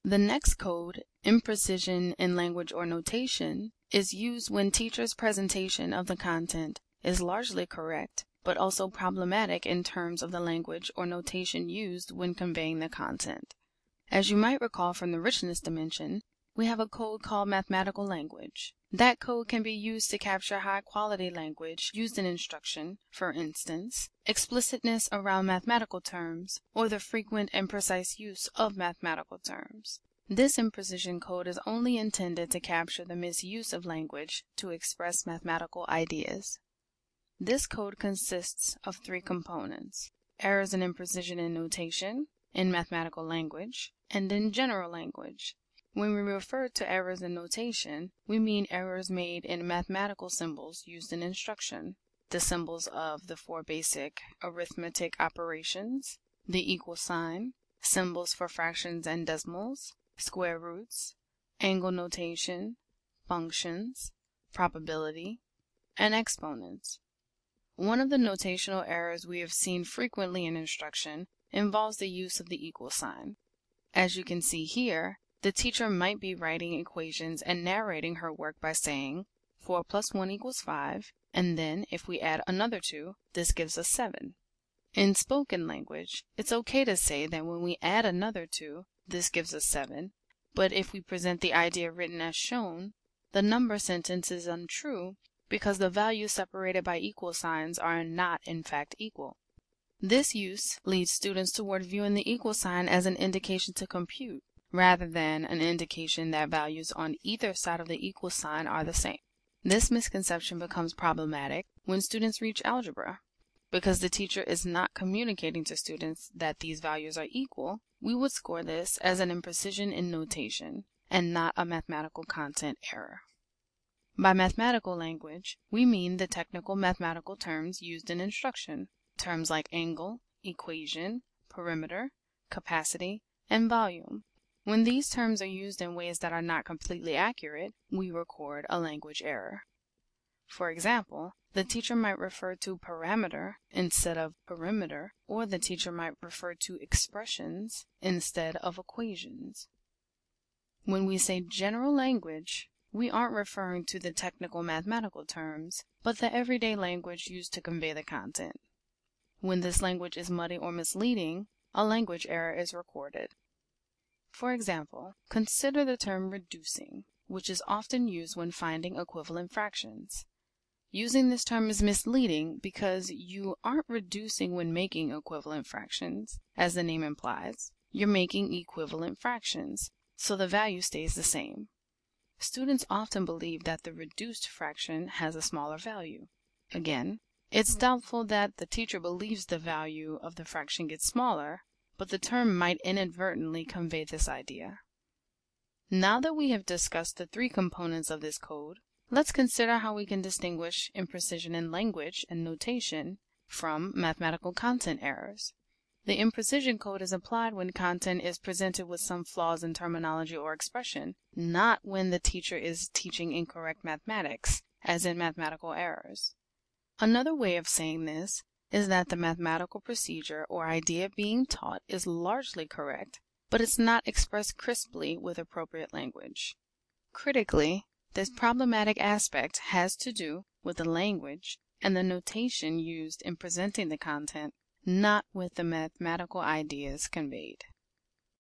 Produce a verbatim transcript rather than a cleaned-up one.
The next code, imprecision in language or notation, is used when teacher's presentation of the content is largely correct, but also problematic in terms of the language or notation used when conveying the content. As you might recall from the richness dimension, we have a code called mathematical language. That code can be used to capture high-quality language used in instruction, for instance, explicitness around mathematical terms, or the frequent and precise use of mathematical terms. This imprecision code is only intended to capture the misuse of language to express mathematical ideas. This code consists of three components: errors and imprecision in notation, in mathematical language, and in general language. When we refer to errors in notation, we mean errors made in mathematical symbols used in instruction, the symbols of the four basic arithmetic operations, the equal sign, symbols for fractions and decimals, square roots, angle notation, functions, probability, and exponents. One of the notational errors we have seen frequently in instruction involves the use of the equal sign. As you can see here, the teacher might be writing equations and narrating her work by saying four plus one equals five, and then if we add another two, this gives us seven. In spoken language, it's okay to say that when we add another two, this gives us seven, but if we present the idea written as shown, the number sentence is untrue because the values separated by equal signs are not in fact equal. This use leads students toward viewing the equal sign as an indication to compute, rather than an indication that values on either side of the equal sign are the same. This misconception becomes problematic when students reach algebra. Because the teacher is not communicating to students that these values are equal, we would score this as an imprecision in notation and not a mathematical content error. By mathematical language, we mean the technical mathematical terms used in instruction, terms like angle, equation, perimeter, capacity, and volume. When these terms are used in ways that are not completely accurate, we record a language error. For example, the teacher might refer to parameter instead of perimeter, or the teacher might refer to expressions instead of equations. When we say general language, we aren't referring to the technical mathematical terms, but the everyday language used to convey the content. When this language is muddy or misleading, a language error is recorded. For example, consider the term reducing, which is often used when finding equivalent fractions. Using this term is misleading because you aren't reducing when making equivalent fractions, as the name implies. You're making equivalent fractions, so the value stays the same. Students often believe that the reduced fraction has a smaller value. Again, it's doubtful that the teacher believes the value of the fraction gets smaller, but the term might inadvertently convey this idea. Now that we have discussed the three components of this code, let's consider how we can distinguish imprecision in language and notation from mathematical content errors. The imprecision code is applied when content is presented with some flaws in terminology or expression, not when the teacher is teaching incorrect mathematics, as in mathematical errors. Another way of saying this is that the mathematical procedure or idea being taught is largely correct, but it's not expressed crisply with appropriate language. Critically, this problematic aspect has to do with the language and the notation used in presenting the content, not with the mathematical ideas conveyed.